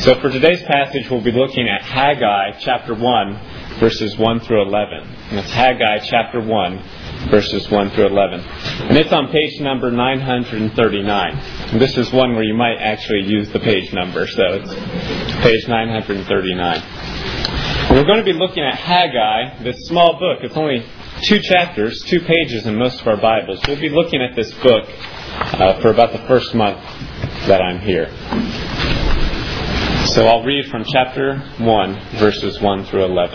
So for today's passage, we'll be looking at Haggai chapter 1, verses 1 through 11. And it's Haggai chapter 1, verses 1 through 11. And it's on page number 939. And this is one where you might actually use the page number, so it's page 939. And we're going to be looking at Haggai, this small book. It's only 2 chapters, 2 pages in most of our Bibles. We'll be looking at this book for about the first month that I'm here. So I'll read from chapter 1, verses 1 through 11.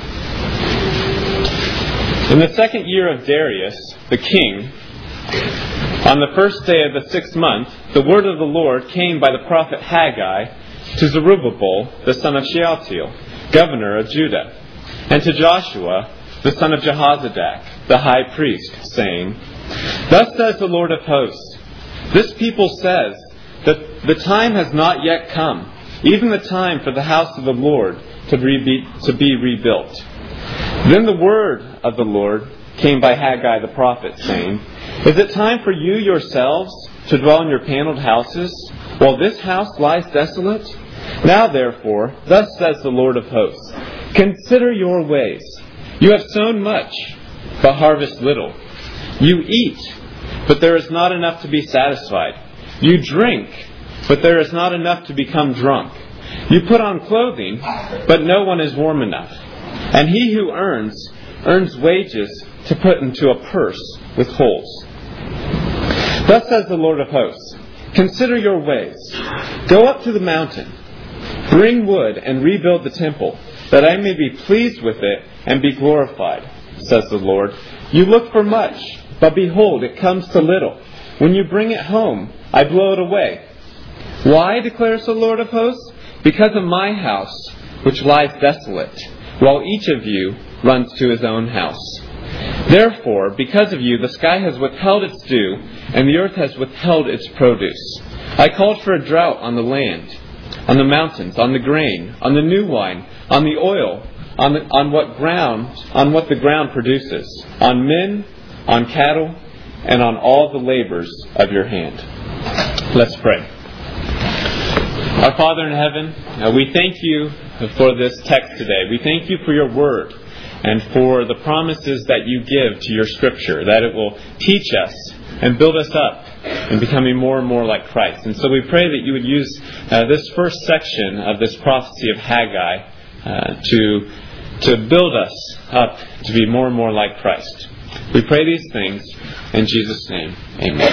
In the 2nd year of Darius, the king, on the first day of the 6th month, the word of the Lord came by the prophet Haggai to Zerubbabel, the son of Shealtiel, governor of Judah, and to Joshua, the son of Jehozadak, the high priest, saying, Thus says the Lord of hosts, this people says that the time has not yet come, even the time for the house of the Lord to be rebuilt. Then the word of the Lord came by Haggai the prophet, saying, Is it time for you yourselves to dwell in your paneled houses, while this house lies desolate? Now therefore, thus says the Lord of hosts, Consider your ways. You have sown much, but harvest little. You eat, but there is not enough to be satisfied. You drink, but there is not enough to become drunk. You put on clothing, but no one is warm enough. And he who earns wages to put into a purse with holes. Thus says the Lord of hosts, Consider your ways. Go up to the mountain. Bring wood and rebuild the temple, that I may be pleased with it and be glorified, says the Lord. You look for much, but behold, it comes to little. When you bring it home, I blow it away. Why, declares the Lord of hosts? Because of my house, which lies desolate, while each of you runs to his own house. Therefore, because of you, the sky has withheld its dew, and the earth has withheld its produce. I called for a drought on the land, on the mountains, on the grain, on the new wine, on the oil, on what the ground produces, on men, on cattle, and on all the labors of your hand. Let's pray. Our Father in heaven, we thank you for this text today. We thank you for your word and for the promises that you give to your scripture, that it will teach us and build us up in becoming more and more like Christ. And so we pray that you would use this first section of this prophecy of Haggai to build us up to be more and more like Christ. We pray these things in Jesus' name. Amen.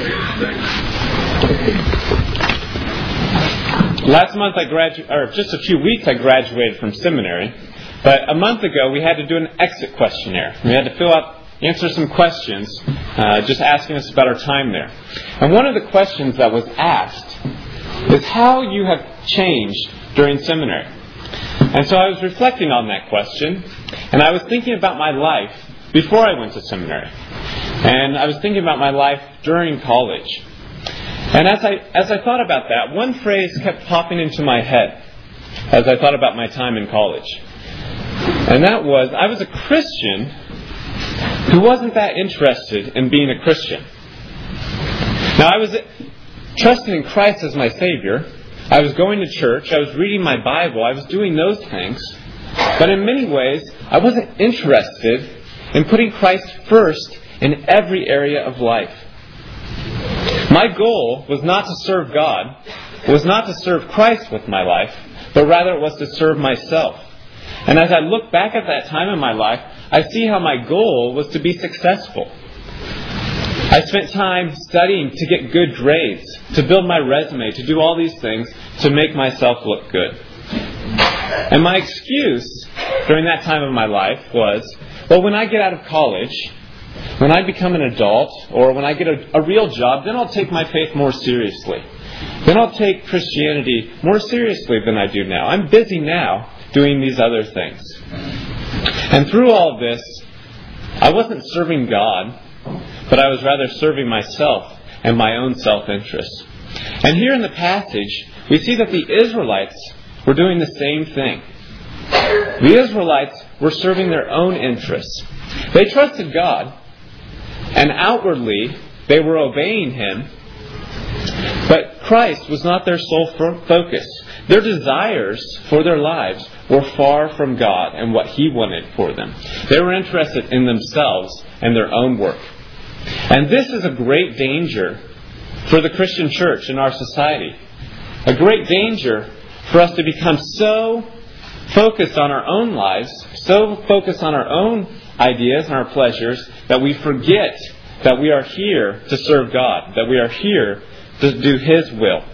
Last month just a few weeks I graduated from seminary, but a month ago we had to do an exit questionnaire. We had to answer some questions, just asking us about our time there. And one of the questions that was asked is how you have changed during seminary. And so I was reflecting on that question, and I was thinking about my life before I went to seminary. And I was thinking about my life during college. And as I thought about that, one phrase kept popping into my head as I thought about my time in college. And that was, I was a Christian who wasn't that interested in being a Christian. Now, I was trusting in Christ as my Savior. I was going to church. I was reading my Bible. I was doing those things. But in many ways, I wasn't interested in putting Christ first in every area of life. My goal was not to serve God, was not to serve Christ with my life, but rather it was to serve myself. And as I look back at that time in my life, I see how my goal was to be successful. I spent time studying to get good grades, to build my resume, to do all these things to make myself look good. And my excuse during that time of my life was, well, when I get out of college, when I become an adult, or when I get a real job, then I'll take my faith more seriously. Then I'll take Christianity more seriously than I do now. I'm busy now doing these other things. And through all of this, I wasn't serving God, but I was rather serving myself and my own self-interest. And here in the passage, we see that the Israelites were doing the same thing. The Israelites were serving their own interests. They trusted God, and outwardly they were obeying Him, But Christ was not their sole focus. Their desires for their lives were far from God and what He wanted for them. They were interested in themselves and their own work. And this is a great danger for the Christian church in our society. A great danger for us to become so focused on our own lives, so focused on our own ideas and our pleasures, that we forget that we are here to serve God, that we are here to do His will.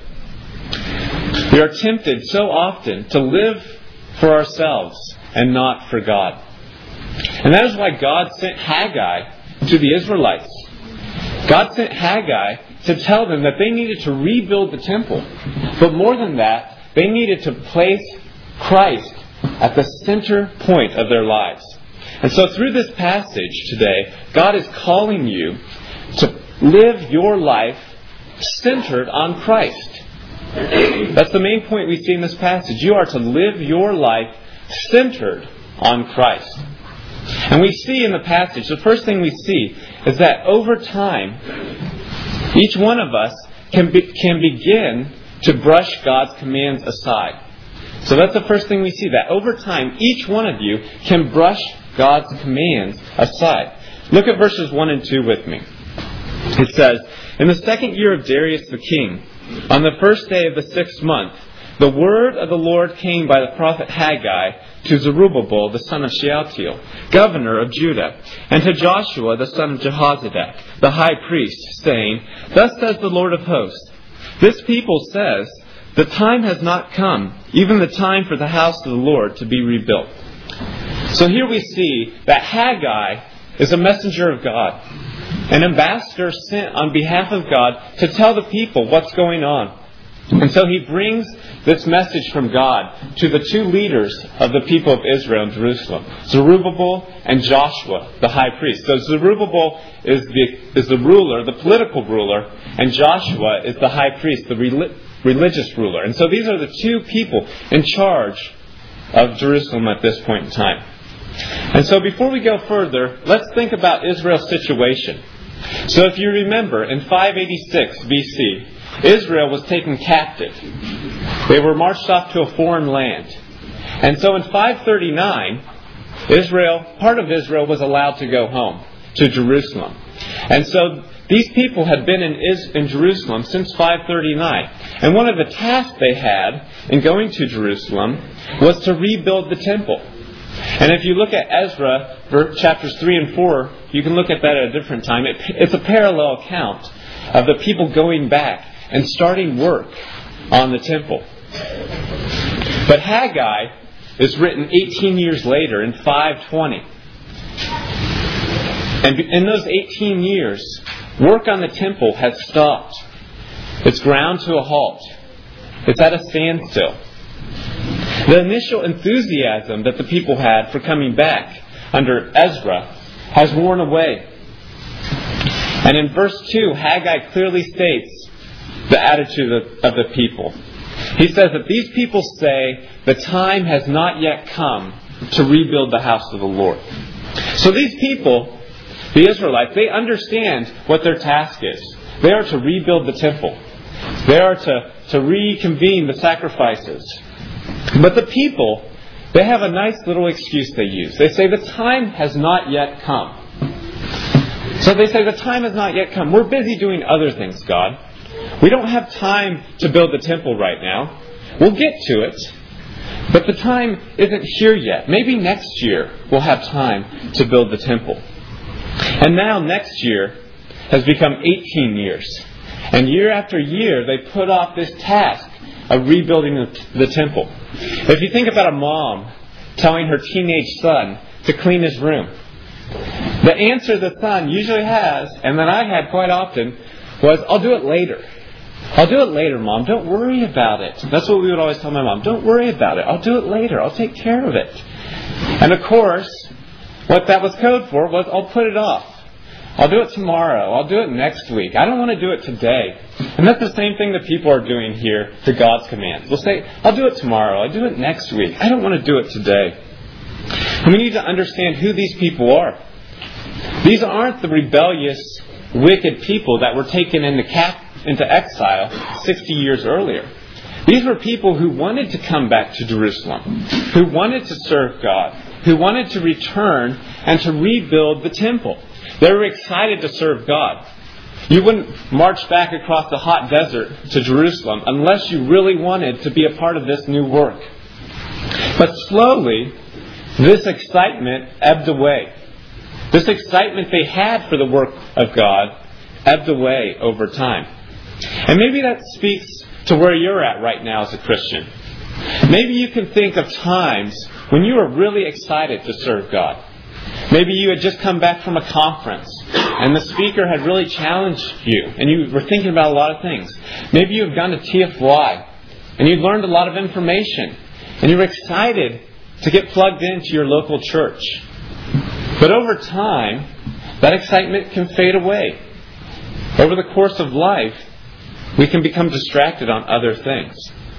We are tempted so often to live for ourselves and not for God. And that is why God sent Haggai to the Israelites. God sent Haggai to tell them that they needed to rebuild the temple. But more than that, they needed to place Christ at the center point of their lives. And so through this passage today, God is calling you to live your life centered on Christ. That's the main point we see in this passage. You are to live your life centered on Christ. And we see in the passage, the first thing we see is that over time, each one of us can begin to brush God's commands aside. So that's the first thing we see, that over time, each one of you can brush God's commands aside. Look at verses 1 and 2 with me. It says, "In the second year of Darius the king, on the first day of the 6th month, the word of the Lord came by the prophet Haggai to Zerubbabel the son of Shealtiel, governor of Judah, and to Joshua the son of Jehozadak, the high priest, saying, Thus says the Lord of hosts, this people says, the time has not come, even the time for the house of the Lord to be rebuilt." So here we see that Haggai is a messenger of God, an ambassador sent on behalf of God to tell the people what's going on. And so he brings this message from God to the two leaders of the people of Israel in Jerusalem, Zerubbabel and Joshua, the high priest. So Zerubbabel is the ruler, the political ruler, and Joshua is the high priest, the religious ruler. And so these are the two people in charge of Jerusalem at this point in time. And so before we go further, let's think about Israel's situation. So if you remember, in 586 BC, Israel was taken captive. They were marched off to a foreign land. And so in 539, part of Israel was allowed to go home to Jerusalem. And so these people had been in Jerusalem since 539. And one of the tasks they had in going to Jerusalem was to rebuild the temple. And if you look at Ezra, chapters 3 and 4, you can look at that at a different time. It's a parallel account of the people going back and starting work on the temple. But Haggai is written 18 years later in 520. And in those 18 years, work on the temple has stopped. It's ground to a halt. It's at a standstill. The initial enthusiasm that the people had for coming back under Ezra has worn away. And in verse 2, Haggai clearly states the attitude of the people. He says that these people say the time has not yet come to rebuild the house of the Lord. So these people, the Israelites, they understand what their task is. They are to rebuild the temple. They are to reconvene the sacrifices. But the people, they have a nice little excuse they use. They say the time has not yet come. So they say the time has not yet come. We're busy doing other things, God. We don't have time to build the temple right now. We'll get to it. But the time isn't here yet. Maybe next year we'll have time to build the temple. And now next year has become 18 years. And year after year they put off this task of rebuilding the temple. If you think about a mom telling her teenage son to clean his room, the answer the son usually has, and that I had quite often, was, I'll do it later. I'll do it later, Mom. Don't worry about it. That's what we would always tell my mom. Don't worry about it. I'll do it later. I'll take care of it. And of course, what that was code for was, I'll put it off. I'll do it tomorrow. I'll do it next week. I don't want to do it today. And that's the same thing that people are doing here to God's commands. They'll say, I'll do it tomorrow. I'll do it next week. I don't want to do it today. And we need to understand who these people are. These aren't the rebellious, wicked people that were taken into into exile 60 years earlier. These were people who wanted to come back to Jerusalem, who wanted to serve God, who wanted to return and to rebuild the temple. They were excited to serve God. You wouldn't march back across the hot desert to Jerusalem unless you really wanted to be a part of this new work. But slowly, this excitement ebbed away. This excitement they had for the work of God ebbed away over time. And maybe that speaks to where you're at right now as a Christian. Maybe you can think of times when you were really excited to serve God. Maybe you had just come back from a conference and the speaker had really challenged you and you were thinking about a lot of things. Maybe you've gone to TFY and you've learned a lot of information and you were excited to get plugged into your local church. But over time, that excitement can fade away. Over the course of life, we can become distracted on other things.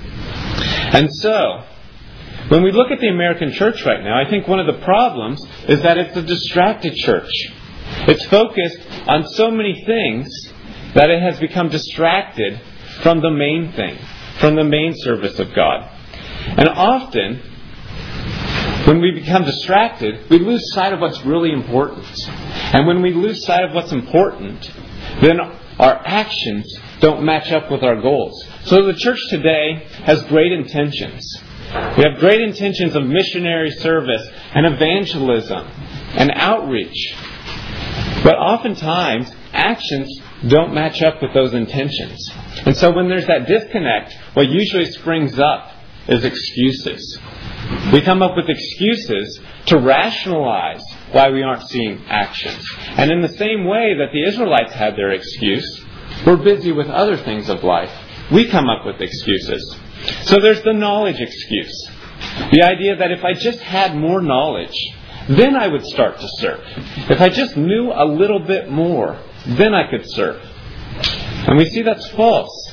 And so, when we look at the American church right now, I think one of the problems is that it's a distracted church. It's focused on so many things that it has become distracted from the main thing, from the main service of God. And often, when we become distracted, we lose sight of what's really important. And when we lose sight of what's important, then our actions don't match up with our goals. So the church today has great intentions. We have great intentions of missionary service and evangelism and outreach. But oftentimes, actions don't match up with those intentions. And so when there's that disconnect, what usually springs up is excuses. We come up with excuses to rationalize why we aren't seeing actions. And in the same way that the Israelites had their excuse, we're busy with other things of life. We come up with excuses. So there's the knowledge excuse. The idea that if I just had more knowledge, then I would start to serve. If I just knew a little bit more, then I could serve. And we see that's false.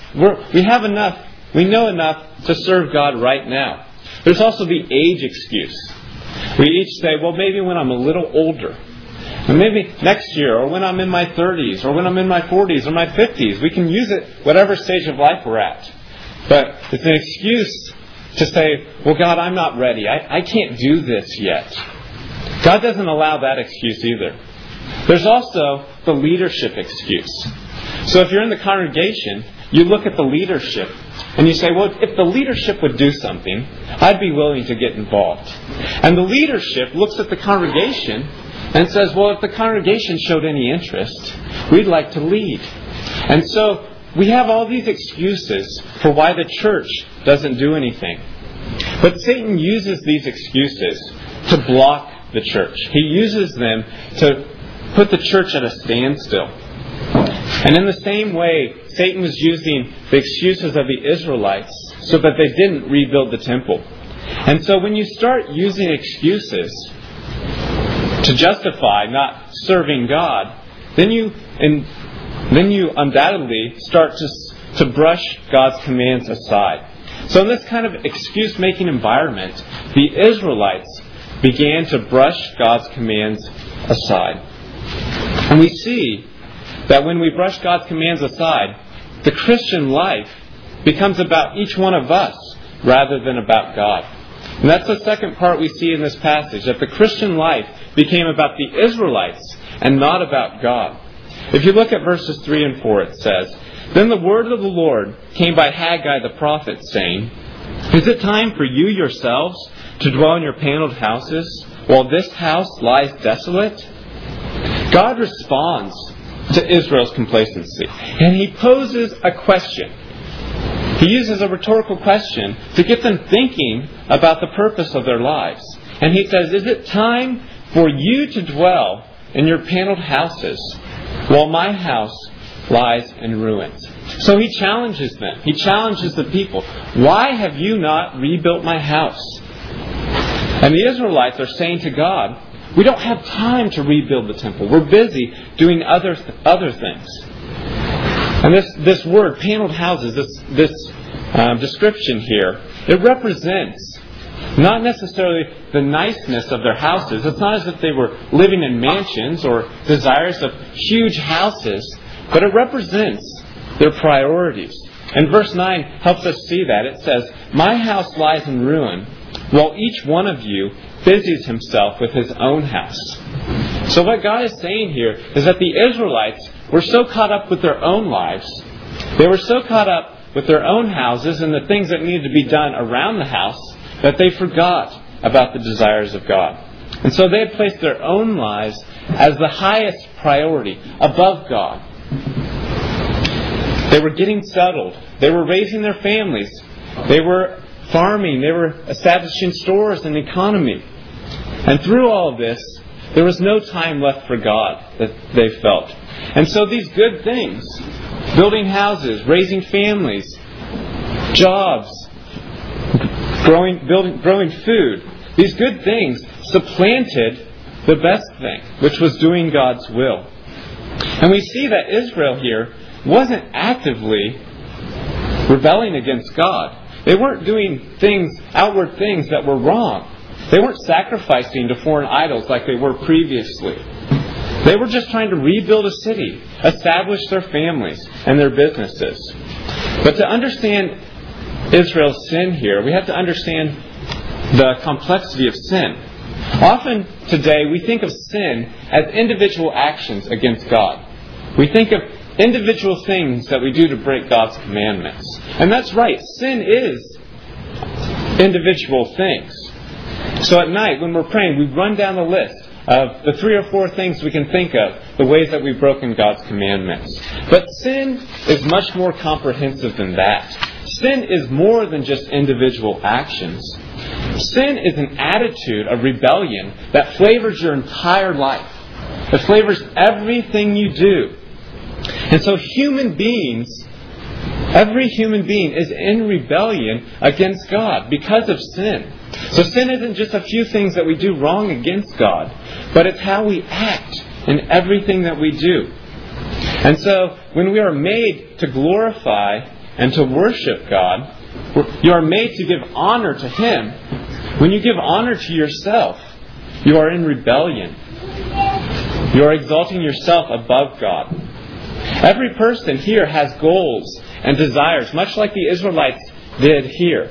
We know enough to serve God right now. There's also the age excuse. We each say, well, maybe when I'm a little older, and maybe next year, or when I'm in my 30s, or when I'm in my 40s, or my 50s. We can use it whatever stage of life we're at. But it's an excuse to say, well, God, I'm not ready. I can't do this yet. God doesn't allow that excuse either. There's also the leadership excuse. So if you're in the congregation, you look at the leadership and you say, well, if the leadership would do something, I'd be willing to get involved. And the leadership looks at the congregation and says, well, if the congregation showed any interest, we'd like to lead. And so we have all these excuses for why the church doesn't do anything. But Satan uses these excuses to block the church. He uses them to put the church at a standstill. And in the same way, Satan was using the excuses of the Israelites so that they didn't rebuild the temple. And so when you start using excuses to justify not serving God, then you undoubtedly start to brush God's commands aside. So in this kind of excuse-making environment, the Israelites began to brush God's commands aside. And we see that when we brush God's commands aside, the Christian life becomes about each one of us rather than about God. And that's the second part we see in this passage, that the Christian life became about the Israelites and not about God. If you look at verses 3 and 4, it says, "Then the word of the Lord came by Haggai the prophet, saying, Is it time for you yourselves to dwell in your paneled houses, while this house lies desolate?" God responds to Israel's complacency, and He poses a question. He uses a rhetorical question to get them thinking about the purpose of their lives. And He says, "Is it time for you to dwell in your paneled houses, while my house lies in ruins?" So He challenges them. He challenges the people. Why have you not rebuilt my house? And the Israelites are saying to God, we don't have time to rebuild the temple. We're busy doing other things. And this word, paneled houses, this description here, it represents not necessarily the niceness of their houses. It's not as if they were living in mansions or desires of huge houses, but it represents their priorities. And verse 9 helps us see that. It says, "My house lies in ruin, while each one of you busies himself with his own house." So what God is saying here is that the Israelites were so caught up with their own lives, they were so caught up with their own houses and the things that needed to be done around the house, that they forgot about the desires of God. And so they had placed their own lives as the highest priority above God. They were getting settled. They were raising their families. They were farming. They were establishing stores and economy. And through all of this, there was no time left for God, that they felt. And so these good things, building houses, raising families, jobs, growing food, these good things supplanted the best thing, which was doing God's will. And we see that Israel here wasn't actively rebelling against God. They weren't doing outward things that were wrong. They weren't sacrificing to foreign idols like they were previously. They were just trying to rebuild a city, establish their families and their businesses. But to understand Israel's sin here, we have to understand the complexity of sin. Often today we think of sin as individual actions against God. We think of individual things that we do to break God's commandments. And that's right, sin is individual things. So at night when we're praying, we run down the list of the 3 or 4 things we can think of, the ways that we've broken God's commandments. But sin is much more comprehensive than that. Sin is more than just individual actions. Sin is an attitude of rebellion that flavors your entire life. It flavors everything you do. And so every human being is in rebellion against God because of sin. So sin isn't just a few things that we do wrong against God, but it's how we act in everything that we do. And so when we are made to glorify and to worship God, you are made to give honor to Him. When you give honor to yourself, you are in rebellion. You are exalting yourself above God. Every person here has goals and desires, much like the Israelites did here.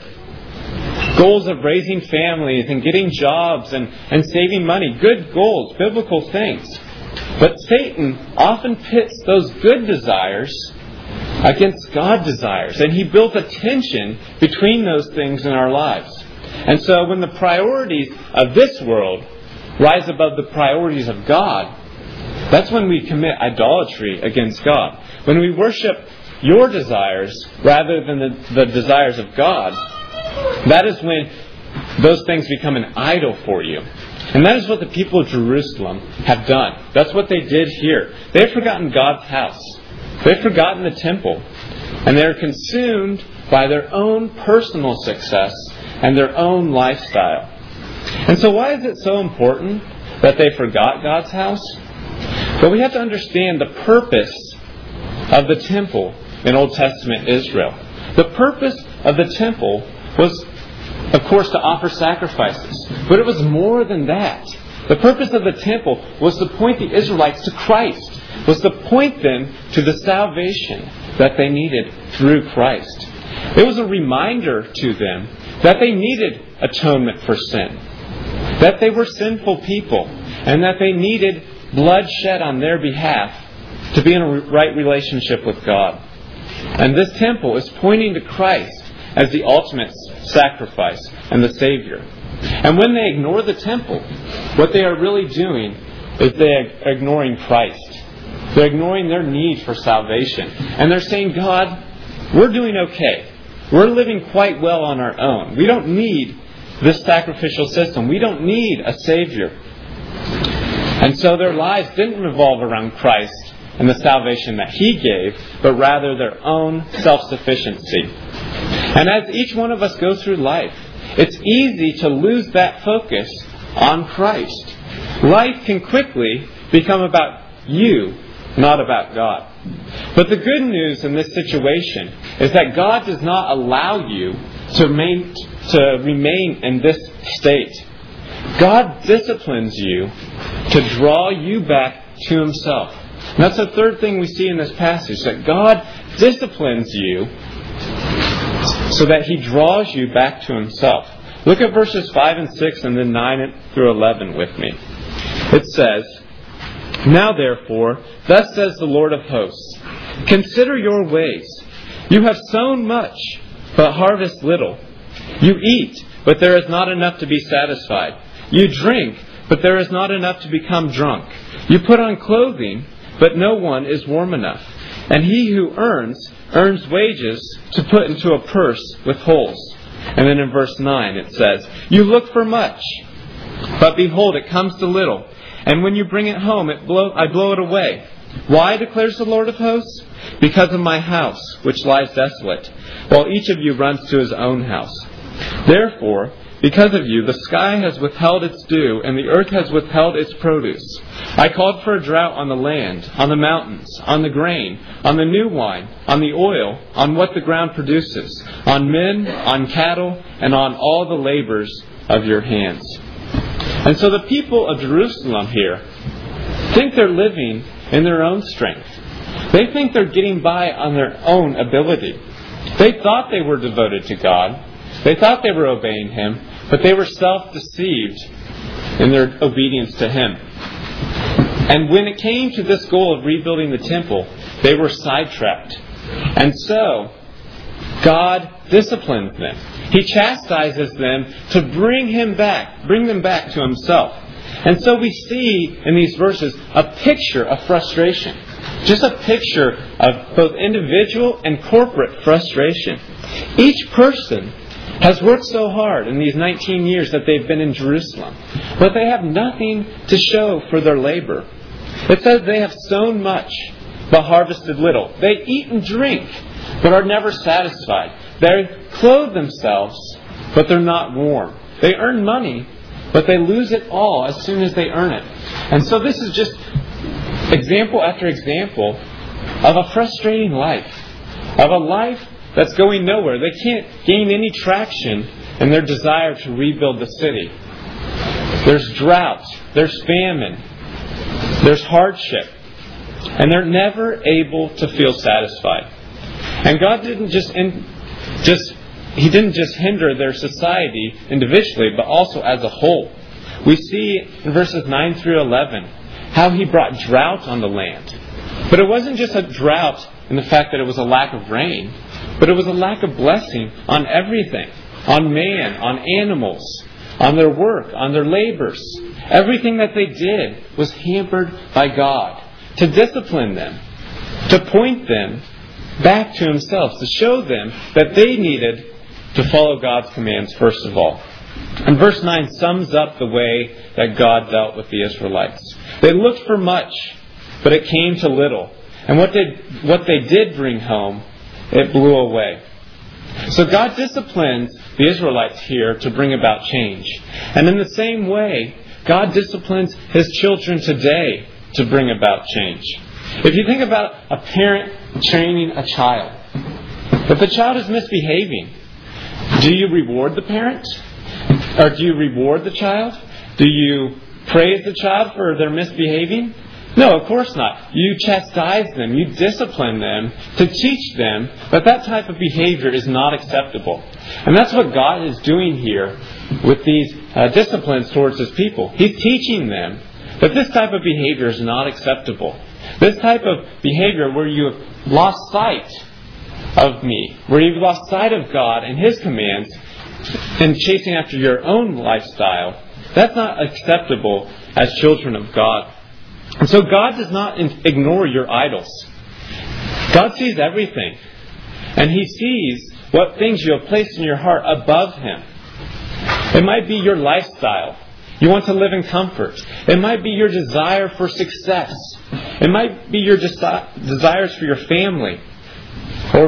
Goals of raising families and getting jobs and saving money. Good goals, biblical things. But Satan often pits those good desires against God's desires. And he built a tension between those things in our lives. And so when the priorities of this world rise above the priorities of God, that's when we commit idolatry against God. When we worship your desires rather than the desires of God, that is when those things become an idol for you. And that is what the people of Jerusalem have done. That's what they did here. They've forgotten God's house. They've forgotten the temple. And they're consumed by their own personal success and their own lifestyle. And so why is it so important that they forgot God's house? Well, we have to understand the purpose of the temple in Old Testament Israel. The purpose of the temple was, of course, to offer sacrifices. But it was more than that. The purpose of the temple was to point the Israelites to Christ. Was to point them to the salvation that they needed through Christ. It was a reminder to them that they needed atonement for sin. That they were sinful people. And that they needed blood shed on their behalf to be in a right relationship with God. And this temple is pointing to Christ as the ultimate sacrifice and the Savior. And when they ignore the temple, what they are really doing is they are ignoring Christ. They're ignoring their need for salvation. And they're saying, God, we're doing okay. We're living quite well on our own. We don't need this sacrificial system. We don't need a Savior. And so their lives didn't revolve around Christ and the salvation that He gave, but rather their own self-sufficiency. And as each one of us goes through life, it's easy to lose that focus on Christ. Life can quickly become about you, not about God. But the good news in this situation is that God does not allow you to remain in this state. God disciplines you to draw you back to Himself. And that's the third thing we see in this passage, that God disciplines you so that He draws you back to Himself. Look at verses 5 and 6 and then 9 through 11 with me. It says, "Now therefore, thus says the Lord of hosts, consider your ways. You have sown much, but harvest little. You eat, but there is not enough to be satisfied. You drink, but there is not enough to become drunk. You put on clothing, but no one is warm enough. And he who earns wages to put into a purse with holes." And then in verse 9 it says, "You look for much, but behold, it comes to little. And when you bring it home, I blow it away. Why, declares the Lord of hosts? Because of my house, which lies desolate, while each of you runs to his own house. Therefore, because of you, the sky has withheld its dew, and the earth has withheld its produce. I called for a drought on the land, on the mountains, on the grain, on the new wine, on the oil, on what the ground produces, on men, on cattle, and on all the labors of your hands." And so the people of Jerusalem here think they're living in their own strength. They think they're getting by on their own ability. They thought they were devoted to God. They thought they were obeying Him, but they were self-deceived in their obedience to Him. And when it came to this goal of rebuilding the temple, they were sidetracked. And so, God disciplines them. He chastises them to bring them back to Himself. And so we see in these verses a picture of frustration. Just a picture of both individual and corporate frustration. Each person has worked so hard in these 19 years that they've been in Jerusalem, but they have nothing to show for their labor. It says they have sown much, but harvested little. They eat and drink, but are never satisfied. They clothe themselves, but they're not warm. They earn money, but they lose it all as soon as they earn it. And so this is just example after example of a frustrating life, of a life that's going nowhere. They can't gain any traction in their desire to rebuild the city. There's drought, there's famine, there's hardship, and they're never able to feel satisfied. And God didn't just hinder their society individually, but also as a whole. We see in verses 9 through 11 how He brought drought on the land. But it wasn't just a drought in the fact that it was a lack of rain, but it was a lack of blessing on everything. On man, on animals, on their work, on their labors. Everything that they did was hampered by God to discipline them, to point them back to Himself, to show them that they needed to follow God's commands first of all. And verse 9 sums up the way that God dealt with the Israelites. They looked for much, but it came to little. And what they did bring home, it blew away. So God disciplines the Israelites here to bring about change. And in the same way, God disciplines His children today to bring about change. If you think about a parent training a child, if the child is misbehaving, do you reward the parent? Or do you reward the child? Do you praise the child for their misbehaving? No, of course not. You chastise them, you discipline them to teach them that that type of behavior is not acceptable. And that's what God is doing here with these disciplines towards His people. He's teaching them that this type of behavior is not acceptable. This type of behavior where you have lost sight of me, where you've lost sight of God and His commands and chasing after your own lifestyle, that's not acceptable as children of God. And so God does not ignore your idols. God sees everything. And He sees what things you have placed in your heart above Him. It might be your lifestyle. You want to live in comfort. It might be your desire for success. It might be your desires for your family or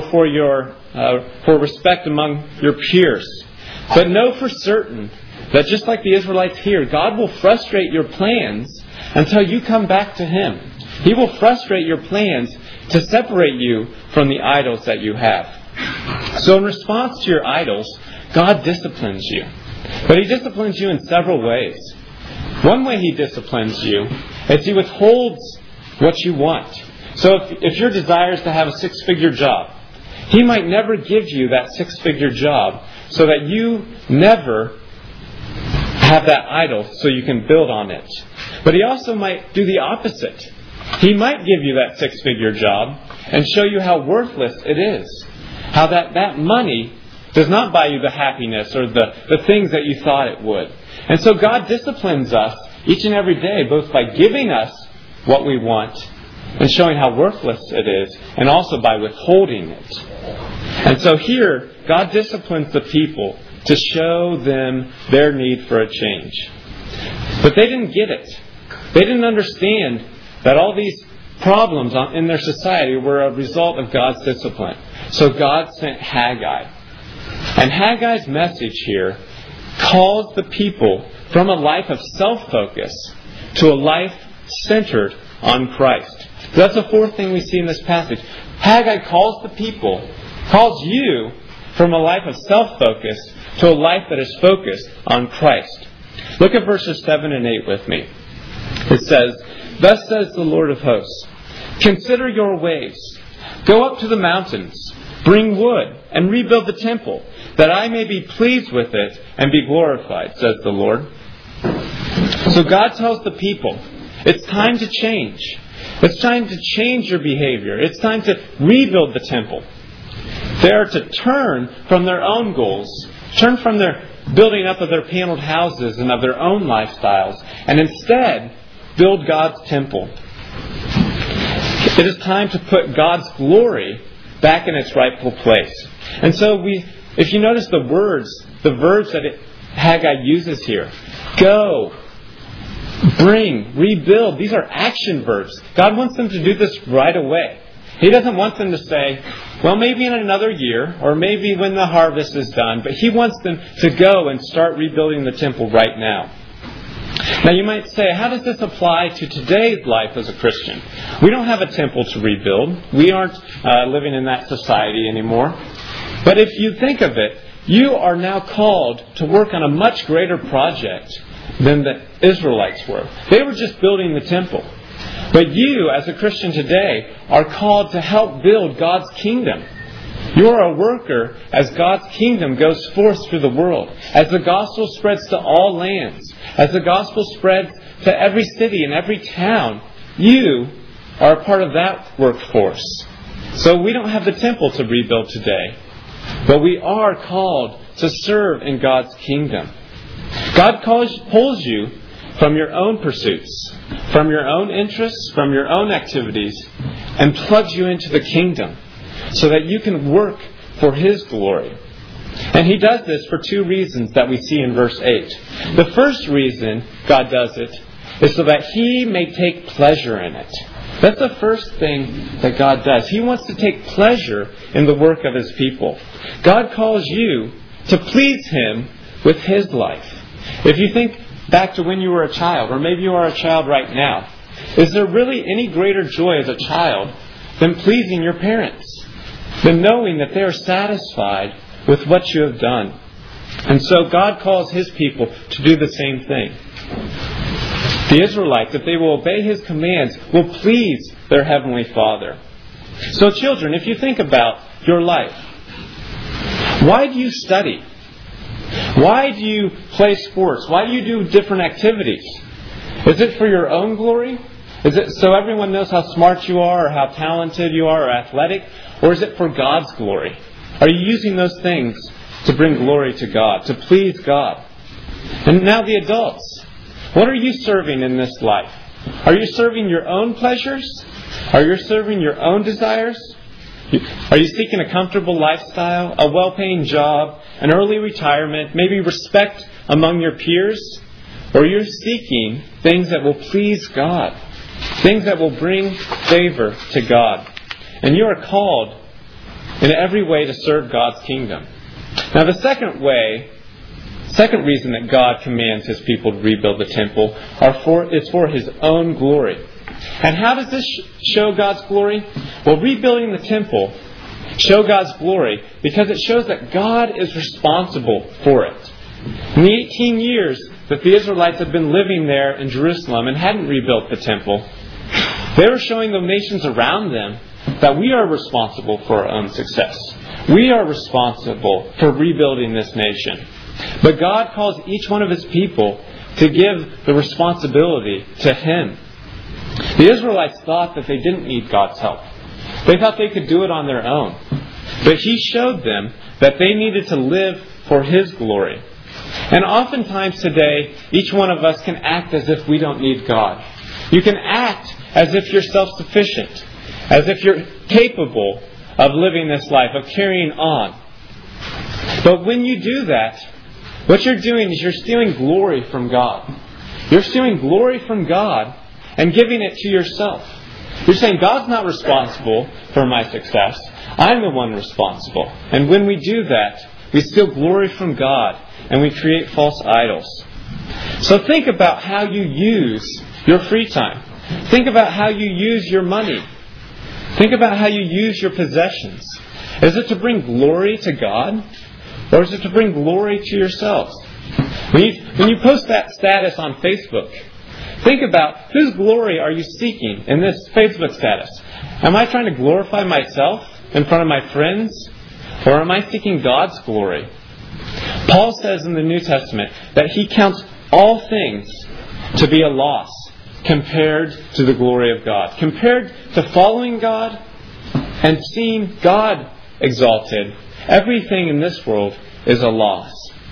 for respect among your peers. But know for certain that just like the Israelites here, God will frustrate your plans until you come back to Him. He will frustrate your plans to separate you from the idols that you have. So in response to your idols, God disciplines you. But He disciplines you in several ways. One way He disciplines you is He withholds what you want. So if your desire is to have a 6-figure job, He might never give you that 6-figure job so that you never have that idol so you can build on it. But He also might do the opposite. He might give you that 6-figure job and show you how worthless it is. How that money does not buy you the happiness or the things that you thought it would. And so God disciplines us each and every day, both by giving us what we want and showing how worthless it is, and also by withholding it. And so here, God disciplines the people to show them their need for a change. But they didn't get it. They didn't understand that all these problems in their society were a result of God's discipline. So God sent Haggai. And Haggai's message here calls the people from a life of self-focus to a life centered on Christ. So that's the fourth thing we see in this passage. Haggai calls the people, calls you from a life of self-focus to a life that is focused on Christ. Look at verses 7 and 8 with me. It says, "Thus says the Lord of hosts, consider your ways. Go up to the mountains, bring wood, and rebuild the temple, that I may be pleased with it and be glorified, says the Lord." So God tells the people, it's time to change. It's time to change your behavior. It's time to rebuild the temple. They are to turn from their own goals, turn from their building up of their paneled houses and of their own lifestyles, and instead build God's temple. It is time to put God's glory back in its rightful place. And so if you notice the verbs that Haggai uses here, go, bring, rebuild, these are action verbs. God wants them to do this right away. He doesn't want them to say, well, maybe in another year, or maybe when the harvest is done, but He wants them to go and start rebuilding the temple right now. Now you might say, how does this apply to today's life as a Christian? We don't have a temple to rebuild. We aren't living in that society anymore. But if you think of it, you are now called to work on a much greater project than the Israelites were. They were just building the temple. But you, as a Christian today, are called to help build God's kingdom. You are a worker as God's kingdom goes forth through the world. As the gospel spreads to all lands, as the gospel spreads to every city and every town, you are a part of that workforce. So we don't have the temple to rebuild today, but we are called to serve in God's kingdom. God pulls you from your own pursuits, from your own interests, from your own activities, and plugs you into the kingdom so that you can work for His glory. And He does this for two reasons that we see in verse 8. The first reason God does it is so that He may take pleasure in it. That's the first thing that God does. He wants to take pleasure in the work of His people. God calls you to please Him with His life. If you think back to when you were a child, or maybe you are a child right now, is there really any greater joy as a child than pleasing your parents? Than knowing that they are satisfied with what you have done? And so God calls His people to do the same thing. The Israelites, if they will obey His commands, will please their Heavenly Father. So children, if you think about your life, why do you study? Why do you play sports? Why do you do different activities? Is it for your own glory? Is it so everyone knows how smart you are or how talented you are or athletic? Or is it for God's glory? Are you using those things to bring glory to God, to please God? And now the adults. What are you serving in this life? Are you serving your own pleasures? Are you serving your own desires? Are you seeking a comfortable lifestyle, a well-paying job, an early retirement, maybe respect among your peers? Or you're seeking things that will please God, things that will bring favor to God. And you are called in every way to serve God's kingdom. Now the second reason that God commands His people to rebuild the temple is for His own glory. And how does this show God's glory? Well, rebuilding the temple show God's glory because it shows that God is responsible for it. In the 18 years that the Israelites had been living there in Jerusalem and hadn't rebuilt the temple, They were showing the nations around them that we are responsible for our own success. We are responsible for rebuilding this nation. But God calls each one of His people to give the responsibility to Him. The Israelites thought that they didn't need God's help. They thought they could do it on their own. But He showed them that they needed to live for His glory. And oftentimes today, each one of us can act as if we don't need God. You can act as if you're self-sufficient, as if you're capable of living this life, of carrying on. But when you do that, what you're doing is you're stealing glory from God. You're stealing glory from God and giving it to yourself. You're saying, God's not responsible for my success. I'm the one responsible. And when we do that, we steal glory from God and we create false idols. So think about how you use your free time. Think about how you use your money. Think about how you use your possessions. Is it to bring glory to God? Or is it to bring glory to yourselves? When you post that status on Facebook, think about whose glory are you seeking in this Facebook status? Am I trying to glorify myself in front of my friends? Or am I seeking God's glory? Paul says in the New Testament that he counts all things to be a loss compared to the glory of God. Compared to following God and seeing God exalted, everything in this world is a loss.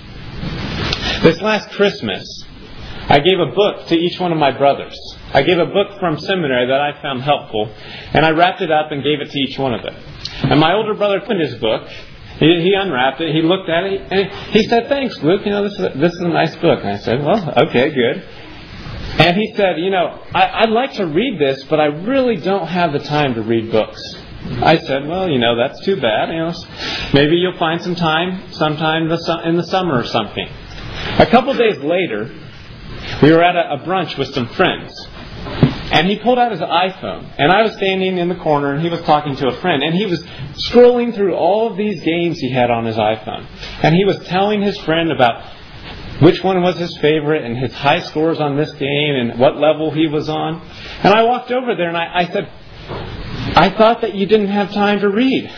This last Christmas, I gave a book to each one of my brothers. I gave a book from seminary that I found helpful, and I wrapped it up and gave it to each one of them. And my older brother opened his book. He unwrapped it. He looked at it, and he said, "Thanks, Luke. This is a nice book." And I said, "Well, okay, good." And he said, I'd like to read this, but I really don't have the time to read books. I said, "Well, that's too bad. Maybe you'll find some time sometime in the summer or something." A couple days later, we were at a brunch with some friends. And he pulled out his iPhone. And I was standing in the corner and he was talking to a friend. And he was scrolling through all of these games he had on his iPhone. And he was telling his friend about which one was his favorite and his high scores on this game and what level he was on. And I walked over there and I said, "I thought that you didn't have time to read."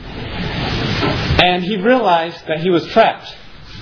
And he realized that he was trapped.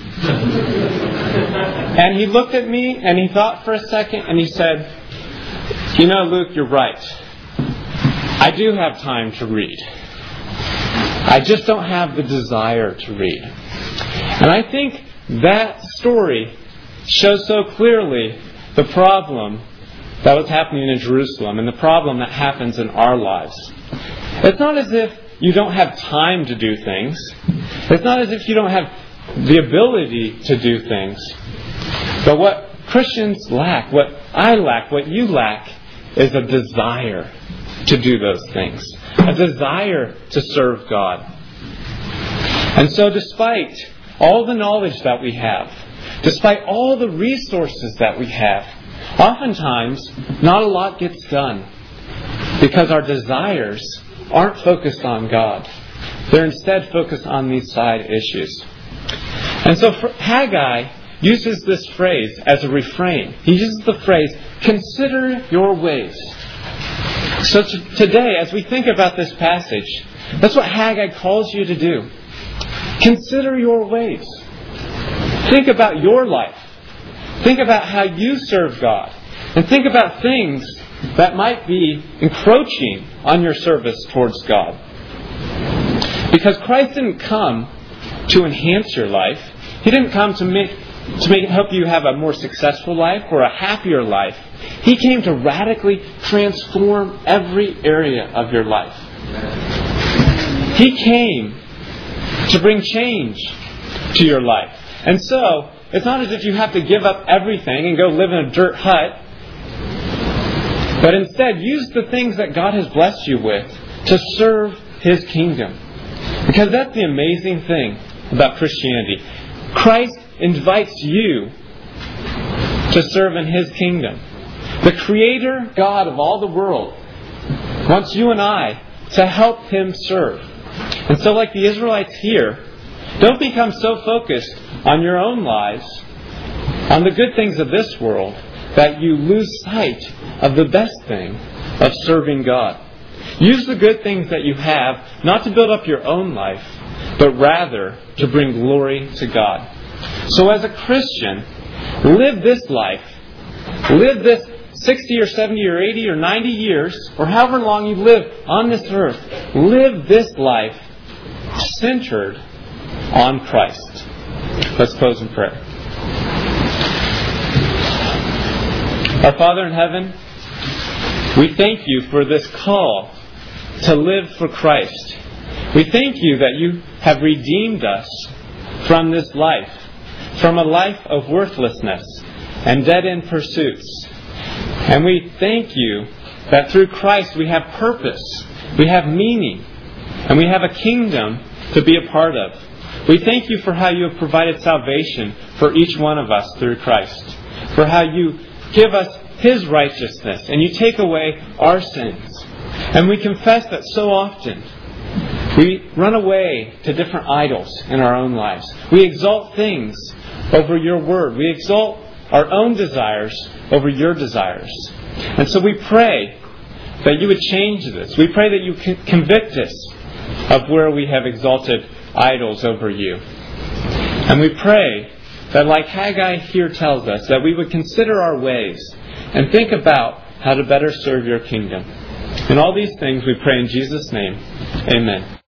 And he looked at me and he thought for a second and he said, "Luke, you're right. I do have time to read. I just don't have the desire to read." And I think that story shows so clearly the problem that was happening in Jerusalem and the problem that happens in our lives. It's not as if you don't have time to do things. It's not as if you don't have the ability to do things. But what Christians lack, what I lack, what you lack, is a desire to do those things. A desire to serve God. And so despite all the knowledge that we have, despite all the resources that we have, oftentimes not a lot gets done because our desires aren't focused on God. They're instead focused on these side issues. And so Haggai uses this phrase as a refrain. He uses the phrase, "Consider your ways." So today, as we think about this passage, that's what Haggai calls you to do. Consider your ways. Think about your life. Think about how you serve God. And think about things that might be encroaching on your service towards God. Because Christ didn't come to enhance your life. He didn't come to help you have a more successful life or a happier life. He came to radically transform every area of your life. He came to bring change to your life. And so, it's not as if you have to give up everything and go live in a dirt hut. But instead, use the things that God has blessed you with to serve His kingdom. Because that's the amazing thing about Christianity. Christ invites you to serve in His kingdom. The Creator God of all the world wants you and I to help Him serve. And so like the Israelites here, don't become so focused on your own lives, on the good things of this world, that you lose sight of the best thing of serving God. Use the good things that you have not to build up your own life, but rather to bring glory to God. So as a Christian, live this life. Live this 60 or 70 or 80 or 90 years, or however long you live on this earth. Live this life centered on Christ. Let's close in prayer. Our Father in heaven, we thank you for this call to live for Christ. We thank you that you have redeemed us from this life, from a life of worthlessness and dead-end pursuits. And we thank you that through Christ we have purpose, we have meaning, and we have a kingdom to be a part of. We thank you for how you have provided salvation for each one of us through Christ, for how you give us His righteousness and you take away our sins. And we confess that so often we run away to different idols in our own lives. We exalt things over your word. We exalt our own desires over your desires. And so we pray that you would change this. We pray that you convict us of where we have exalted idols over you. And we pray that, like Haggai here tells us, that we would consider our ways and think about how to better serve your kingdom. And all these things we pray in Jesus' name. Amen.